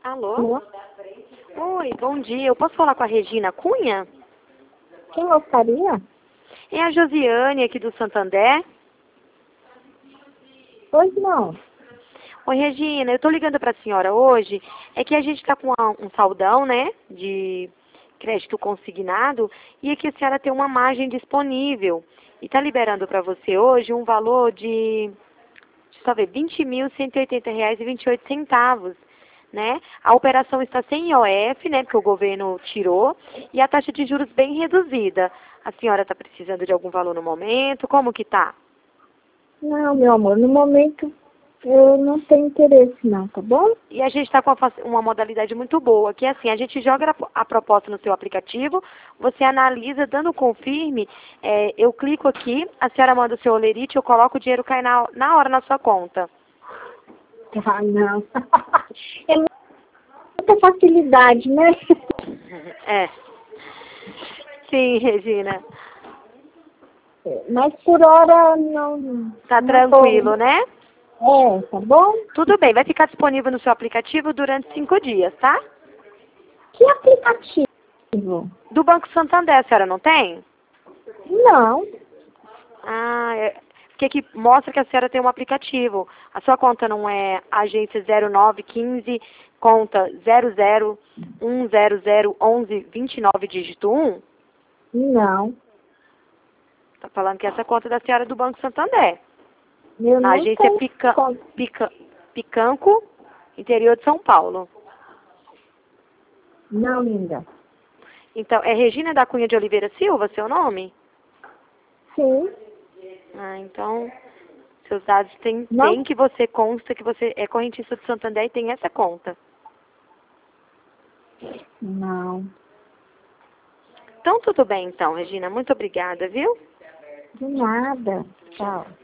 Alô? Alô? Oi, bom dia. Eu posso falar com a Regina Cunha? Quem gostaria? É a Josiane aqui do Santander. Pois não. Oi, Regina, eu estou ligando para a senhora hoje. É que a gente está com um saldão, né, de crédito consignado e aqui a senhora tem uma margem disponível. E está liberando para você hoje um valor de, deixa eu só ver, R$ 20.180,28, né? A operação está sem IOF, né, porque o governo tirou, e a taxa de juros bem reduzida. A senhora está precisando de algum valor no momento? Como que tá? Não, meu amor, no momento eu não tenho interesse não, tá bom? E a gente está com uma modalidade muito boa, que é assim, a gente joga a proposta no seu aplicativo, você analisa, dando confirme, eu clico aqui, a senhora manda o seu olerite, eu coloco o dinheiro, cai na hora na sua conta. Ah, não. É muita facilidade, né? É. Sim, Regina. Mas por hora não, Tá não tô. tranquilo, né? Tá bom? Tudo bem, vai ficar disponível no seu aplicativo durante 5 dias, tá? Que aplicativo? Do Banco Santander, a senhora não tem? Não. Ah, que mostra que a senhora tem um aplicativo. A sua conta não é agência 0915, conta 00100129, dígito 1? Não. Tá falando que essa conta é da senhora do Banco Santander. Eu Na não agência tenho conta. Picanco, interior de São Paulo. Não, linda. Então, é Regina da Cunha de Oliveira Silva, seu nome? Sim. Ah, então, seus dados tem Não? que você consta que você é correntista do Santander e tem essa conta. Não. Então, tudo bem, então, Regina. Muito obrigada, viu? De nada. Tchau.